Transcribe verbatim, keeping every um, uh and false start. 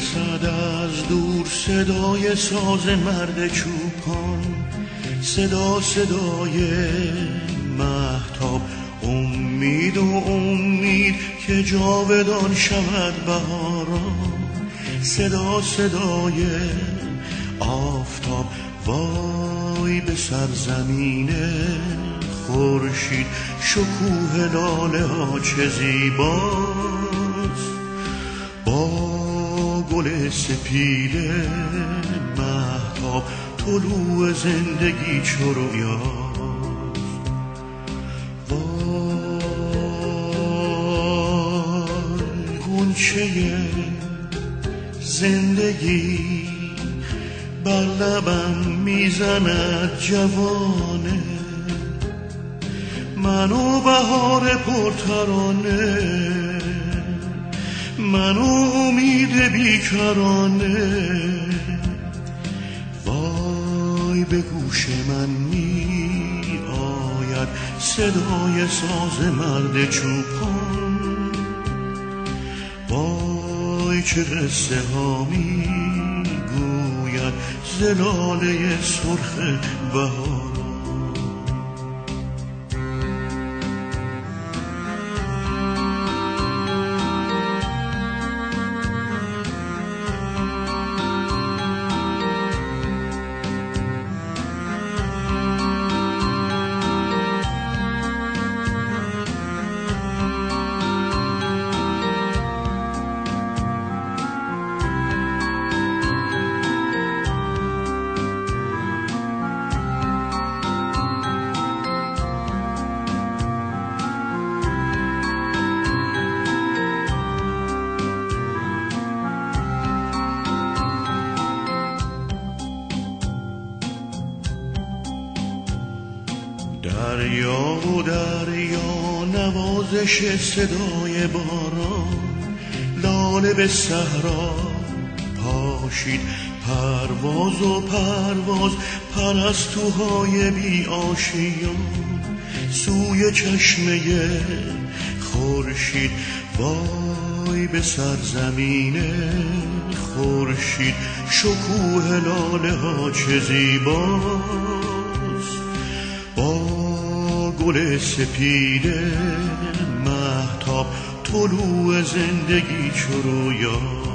رسد از دور صدای ساز مرد چوپان، صدا صدای مهتاب، امید و امید که جاودان شود بهاران، صدا صدای آفتاب. وای به سرزمین خورشید، شکوه لاله ها چه زیباست، با گل سپید مهتاب طلوع زندگی چو رویاست. وای غنچه زندگی بر لبم میزند جوانه، منو بهار پرترانه، منو امید بیکرانه. وای به گوش من می آید صدای ساز مرد چوپان، وای چه قصه ها می گوید ز لاله سرخ بهار. دریا و دریا نوازش صدای باران، لاله به صحرا پاشید پرواز و پرواز، پرستوهای بی آشیان سوی چشمه خورشید. وای به سرزمین خورشید، شکوه لاله ها چه زیباست، با گل سپید مهتاب طلوع زندگی چو رویا.